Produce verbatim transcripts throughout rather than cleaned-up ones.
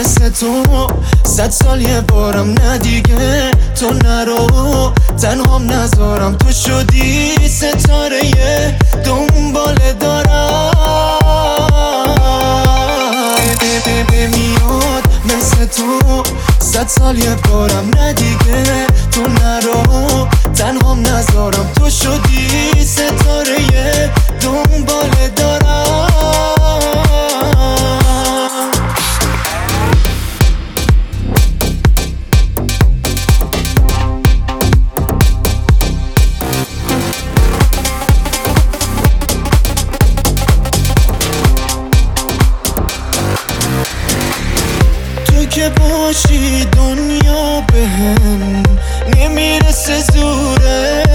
مثل تو صد سال یه بارم نه دیگه تو نرو تنهام نذارم تو شدی ستاره دنبال دارم میاد مثل تو صد سال یه بارم نه دیگه تو نرو تنهام نذارم تو شدی ستاره دنبال دارم که باشی دنیا بهم نمیرسه زورش،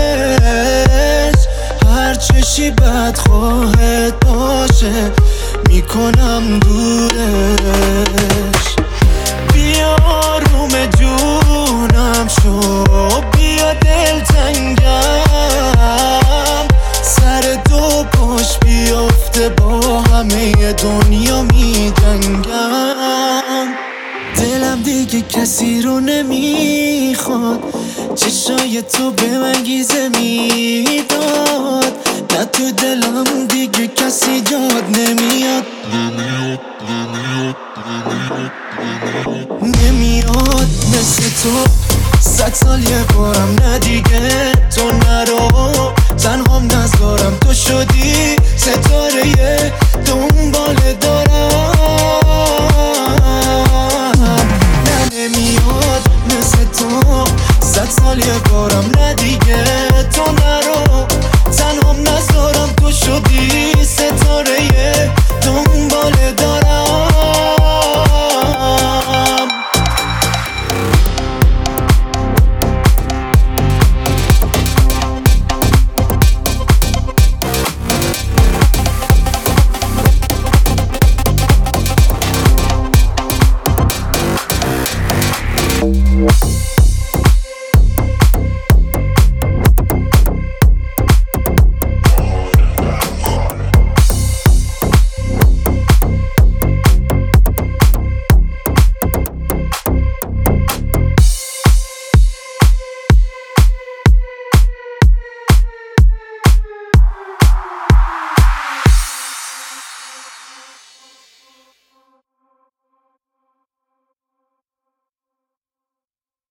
هر چشی بدخواهت باشه میکنم دورش. بیا آروم جونم شو، بیا دلتنگم، سر دو پاش بیافته با همه دنیا میجنگم. دلم دیگه کسی رو نمیخواد، چشای تو به من گیزه میداد، نه تو دلم دیگه کسی جاد نمیاد نمیاد مثل تو صد سال یه بارم نه دیگه تو نرو تنهام نذارم تو شدی ستاره دنبال دارم. نمیاد مثل تو صد سال یه بارم نه دیگه تو نرو تنهام نذارم تو شدی ستاره دنبال دارم. We'll be right back.